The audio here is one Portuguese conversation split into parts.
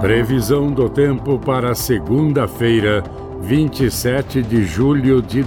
Previsão do tempo para segunda-feira, 27 de julho de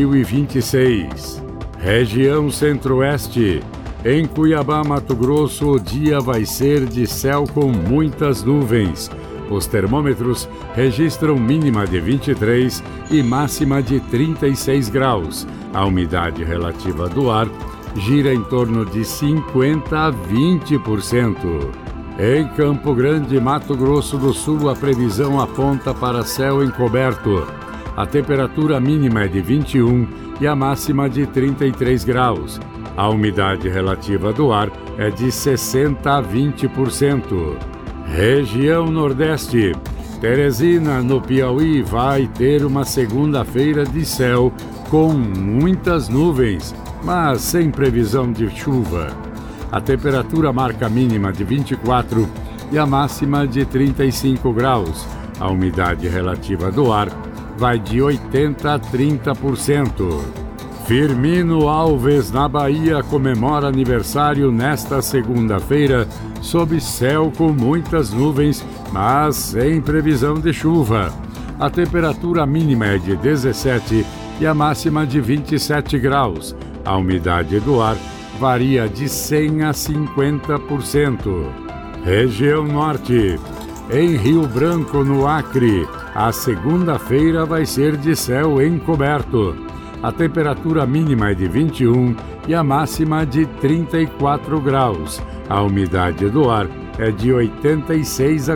2026. Região Centro-Oeste. Em Cuiabá, Mato Grosso, o dia vai ser de céu com muitas nuvens. Os termômetros registram mínima de 23 e máxima de 36 graus. A umidade relativa do ar gira em torno de 50% a 20%. Em Campo Grande, Mato Grosso do Sul, a previsão aponta para céu encoberto. A temperatura mínima é de 21 e a máxima de 33 graus. A umidade relativa do ar é de 60% a 20%. Região Nordeste. Teresina, no Piauí, vai ter uma segunda-feira de céu com muitas nuvens, mas sem previsão de chuva. A temperatura marca a mínima de 24 e a máxima de 35 graus. A umidade relativa do ar vai de 80% a 30%. Firmino Alves, na Bahia, comemora aniversário nesta segunda-feira, sob céu com muitas nuvens, mas sem previsão de chuva. A temperatura mínima é de 17 e a máxima de 27 graus. A umidade do ar varia de 100% a 50%. Região Norte. Em Rio Branco, no Acre, a segunda-feira vai ser de céu encoberto. A temperatura mínima é de 21 e a máxima de 34 graus. A umidade do ar é de 86% a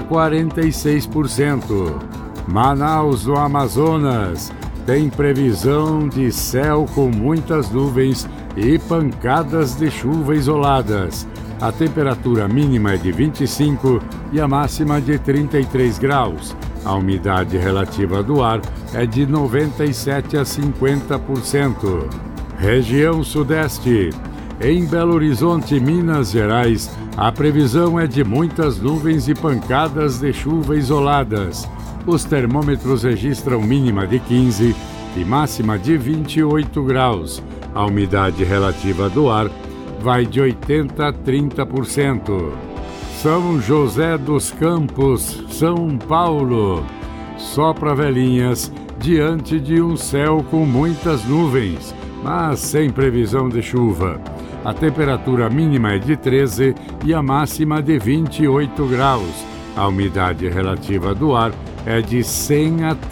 46%. Manaus, no Amazonas, tem previsão de céu com muitas nuvens e pancadas de chuva isoladas. A temperatura mínima é de 25 e a máxima de 33 graus. A umidade relativa do ar é de 97% a 50%. Região Sudeste. Em Belo Horizonte, Minas Gerais, a previsão é de muitas nuvens e pancadas de chuva isoladas. Os termômetros registram mínima de 15 e máxima de 28 graus. A umidade relativa do ar vai de 80% a 30%. São José dos Campos, São Paulo. Sopra velhinhas diante de um céu com muitas nuvens, mas sem previsão de chuva. A temperatura mínima é de 13 e a máxima de 28 graus. A umidade relativa do ar é de 100% a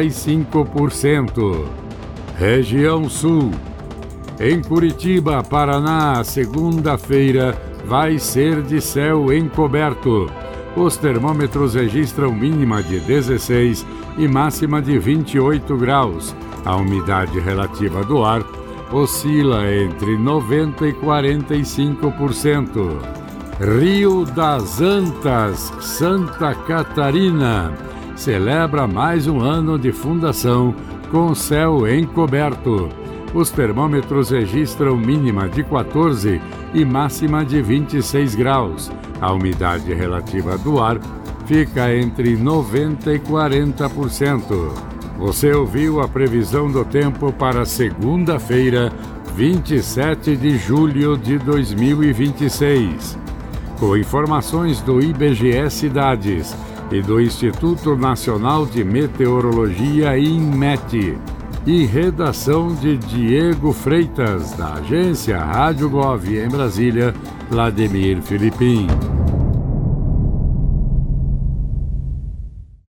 35%. Região Sul. Em Curitiba, Paraná, segunda-feira vai ser de céu encoberto. Os termômetros registram mínima de 16 e máxima de 28 graus. A umidade relativa do ar oscila entre 90% e 45%. Rio das Antas, Santa Catarina, celebra mais um ano de fundação com céu encoberto. Os termômetros registram mínima de 14 e máxima de 26 graus. A umidade relativa do ar fica entre 90% e 40%. Você ouviu a previsão do tempo para segunda-feira, 27 de julho de 2026. Com informações do IBGE Cidades e do Instituto Nacional de Meteorologia, INMET. E redação de Diego Freitas, da agência Rádio Gov em Brasília, Vladimir Filipim.